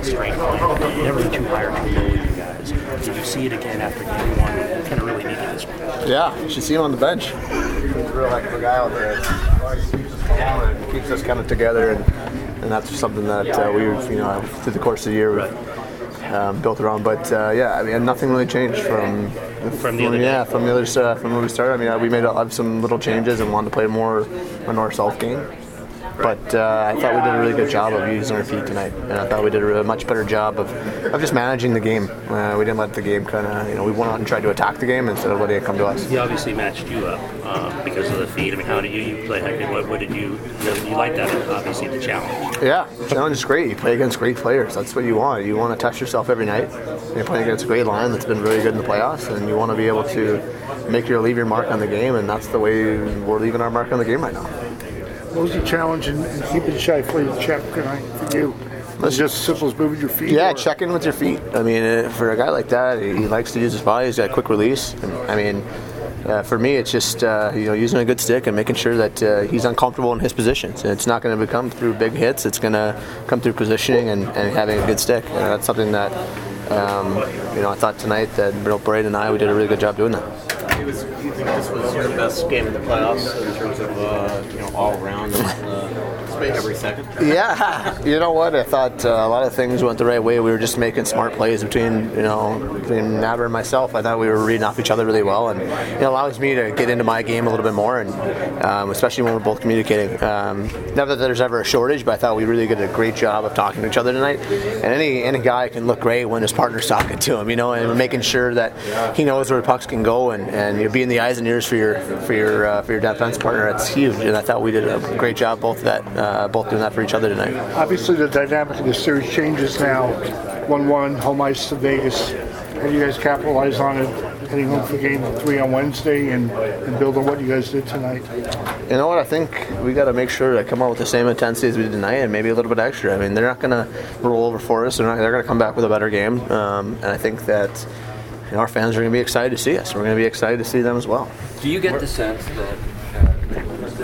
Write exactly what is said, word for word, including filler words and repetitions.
strength line, never too high or too low with you guys. Did you see it again after game one? You kind of really needed this one. Yeah, you should see him on the bench. He's a real heck of a guy out there. He keeps us calm and keeps us kind of together, and, and that's something that uh, we, you know, through the course of the year we've um, built around. But uh, yeah, I mean, nothing really changed from from the other yeah from the other uh, from when we started. I mean, uh, we made uh, some little changes and wanted to play more a north-south game. But uh, I thought we did a really good job of using our feet tonight, and I thought we did a much better job of, of just managing the game. Uh, we didn't let the game kind of, you know, we went out and tried to attack the game instead of letting it come to us. He obviously matched you up uh, because of the feet. I mean, how did you, you play? What, what did you, you, know, you like that? Obviously, the challenge. Yeah, the challenge is great. You play against great players. That's what you want. You want to test yourself every night. You're playing against a great line that's been really good in the playoffs, and you want to be able to make your leave your mark on the game, and that's the way we're leaving our mark on the game right now. What was the challenge in, in keeping shy for you to check tonight for you? Was it just as simple as moving your feet? Yeah, or? check in with your feet. I mean, uh, for a guy like that, he, he likes to use his body. He's got a quick release. And, I mean, uh, for me, it's just uh, you know using a good stick and making sure that uh, he's uncomfortable in his positions. And it's not going to become through big hits. It's going to come through positioning and, and having a good stick. And that's something that um, you know I thought tonight that Bill Braid and I we did a really good job doing that. It was, you think this was your best game in the playoffs in terms of uh, you know all around uh, every second? Yeah, you know what? I thought uh, a lot of things went the right way. We were just making smart plays between you know between Naber and myself. I thought we were reading off each other really well, and it allows me to get into my game a little bit more, and um, especially when we're both communicating. Um, not that there's ever a shortage, but I thought we really did a great job of talking to each other tonight. And any any guy can look great when his partner's talking to him, you know, and making sure that he knows where pucks can go and. and And you be in the eyes and ears for your for your uh, for your defense partner. It's huge, and I thought we did a great job both that uh, both doing that for each other tonight. Obviously, the dynamic of the series changes now. one one home ice to Vegas. How do you guys capitalize on it? Heading home for game three on Wednesday and, and build on what you guys did tonight. You know what? I think we got to make sure to come out with the same intensity as we did tonight, and maybe a little bit extra. I mean, they're not going to roll over for us. They're not. They're going to come back with a better game, um, and I think that. You know, our fans are going to be excited to see us. We're going to be excited to see them as well. Do you get the sense that